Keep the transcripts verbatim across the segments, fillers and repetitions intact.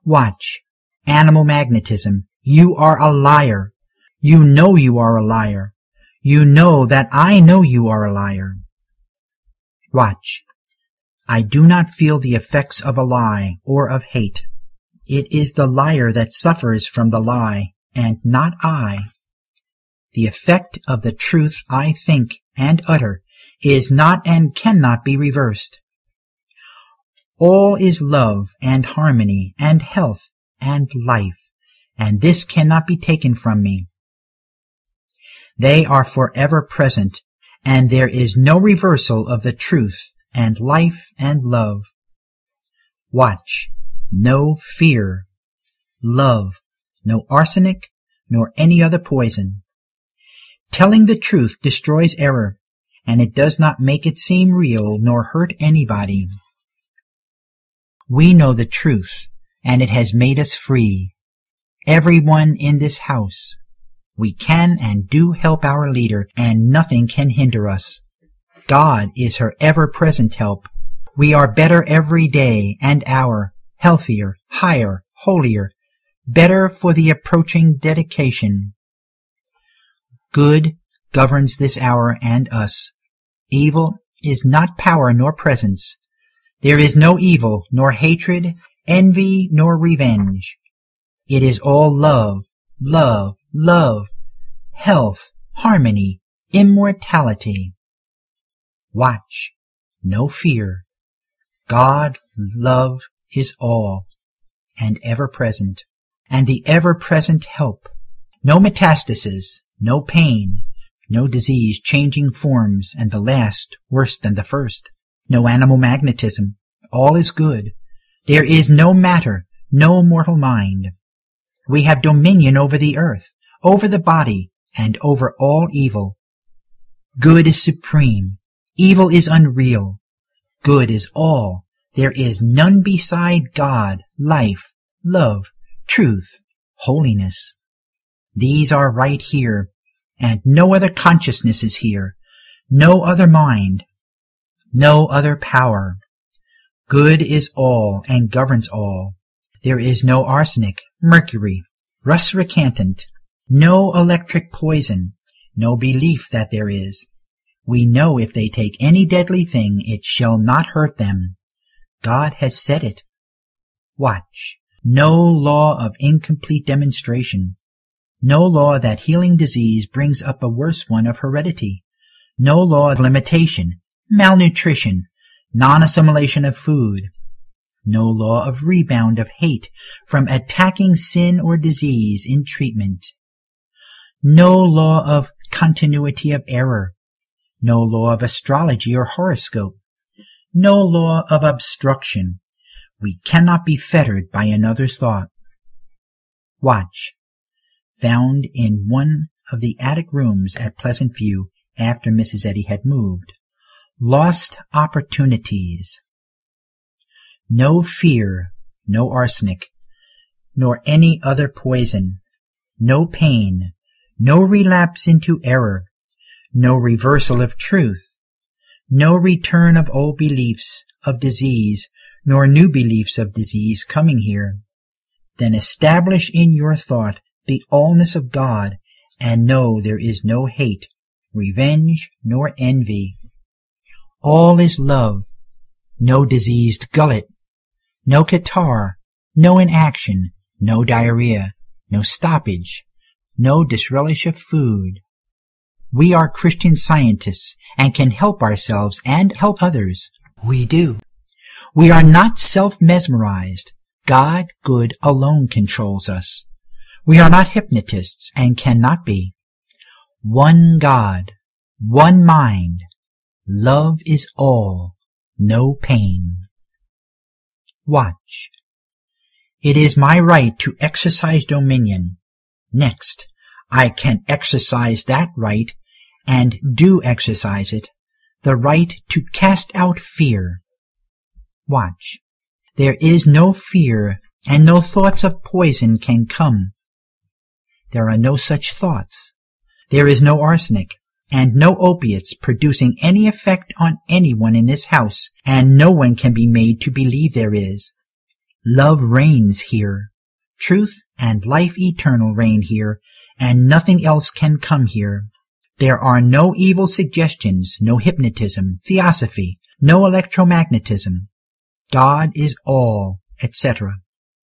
Watch. Animal magnetism. You are a liar. You know you are a liar. You know that I know you are a liar. Watch. I do not feel the effects of a lie or of hate. It is the liar that suffers from the lie, and not I. The effect of the truth I think and utter is not and cannot be reversed. All is love and harmony and health and life, and this cannot be taken from me. They are forever present, and there is no reversal of the truth and life and love. Watch. No fear. Love. No arsenic, nor any other poison. Telling the truth destroys error, and it does not make it seem real nor hurt anybody. We know the truth, and it has made us free. Everyone in this house. We can and do help our leader, and nothing can hinder us. God is her ever-present help. We are better every day and hour, healthier, higher, holier, better for the approaching dedication. Good governs this hour and us. Evil is not power nor presence. There is no evil, nor hatred, envy, nor revenge. It is all love, love, love, health, harmony, immortality. Watch. No fear. God, love, is all, and ever-present, and the ever-present help. No metastasis, no pain, no disease changing forms, and the last worse than the first. No animal magnetism. All is good. There is no matter, no mortal mind. We have dominion over the earth, over the body, and over all evil. Good is supreme. Evil is unreal. Good is all. There is none beside God, life, love, truth, holiness. These are right here, and no other consciousness is here, no other mind, no other power. Good is all and governs all. There is no arsenic, mercury, rust recantant, no electric poison, no belief that there is. We know if they take any deadly thing, it shall not hurt them. God has said it. Watch. No law of incomplete demonstration. No law that healing disease brings up a worse one of heredity. No law of limitation, malnutrition, non-assimilation of food. No law of rebound of hate from attacking sin or disease in treatment. No law of continuity of error. No law of astrology or horoscope. No law of obstruction. We cannot be fettered by another's thought. Watch. Found in one of the attic rooms at Pleasant View after Missus Eddy had moved. Lost opportunities. No fear, no arsenic, nor any other poison. No pain, no relapse into error, no reversal of truth, no return of old beliefs of disease, nor new beliefs of disease coming here. Then establish in your thought the allness of God, and know there is no hate, revenge, nor envy. All is love, no diseased gullet, no catarrh, no inaction, no diarrhea, no stoppage, no disrelish of food. We are Christian scientists and can help ourselves and help others. We do. We are not self-mesmerized. God, good, alone controls us. We are not hypnotists and cannot be. One God, one mind. Love is all, no pain. Watch. It is my right to exercise dominion. Next, I can exercise that right and do exercise it, the right to cast out fear. Watch. There is no fear, and no thoughts of poison can come. There are no such thoughts. There is no arsenic, and no opiates producing any effect on anyone in this house, and no one can be made to believe there is. Love reigns here. Truth and life eternal reign here, and nothing else can come here. There are no evil suggestions, no hypnotism, theosophy, no electromagnetism. God is all, et cetera.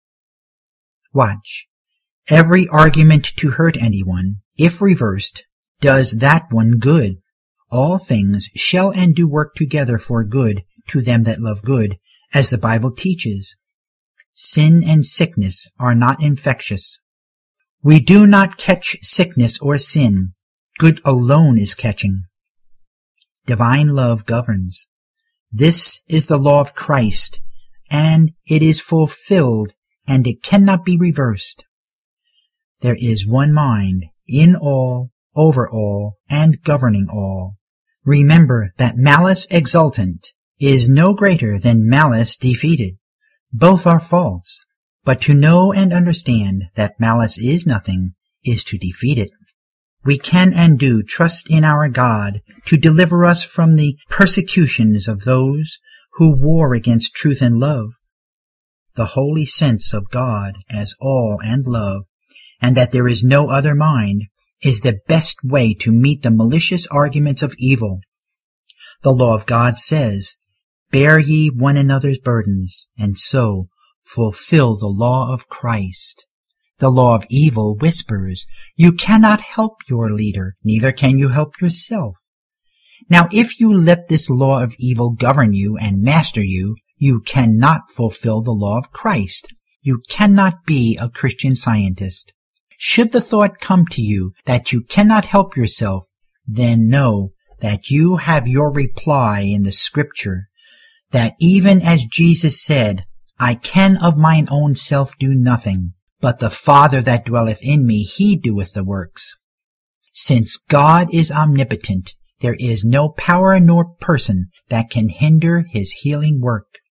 Watch. Every argument to hurt anyone, if reversed, does that one good. All things shall and do work together for good to them that love good, as the Bible teaches. Sin and sickness are not infectious. We do not catch sickness or sin. Good alone is catching. Divine love governs. This is the law of Christ, and it is fulfilled, and it cannot be reversed. There is one mind, in all, over all, and governing all. Remember that malice exultant is no greater than malice defeated. Both are false, but to know and understand that malice is nothing is to defeat it. We can and do trust in our God to deliver us from the persecutions of those who war against truth and love. The holy sense of God as all and love, and that there is no other mind, is the best way to meet the malicious arguments of evil. The law of God says, "Bear ye one another's burdens, and so fulfill the law of Christ." The law of evil whispers, "You cannot help your leader, neither can you help yourself." Now, if you let this law of evil govern you and master you, you cannot fulfill the law of Christ. You cannot be a Christian Scientist. Should the thought come to you that you cannot help yourself, then know that you have your reply in the Scripture, that even as Jesus said, "I can of mine own self do nothing, but the Father that dwelleth in me, he doeth the works." Since God is omnipotent, there is no power nor person that can hinder his healing work.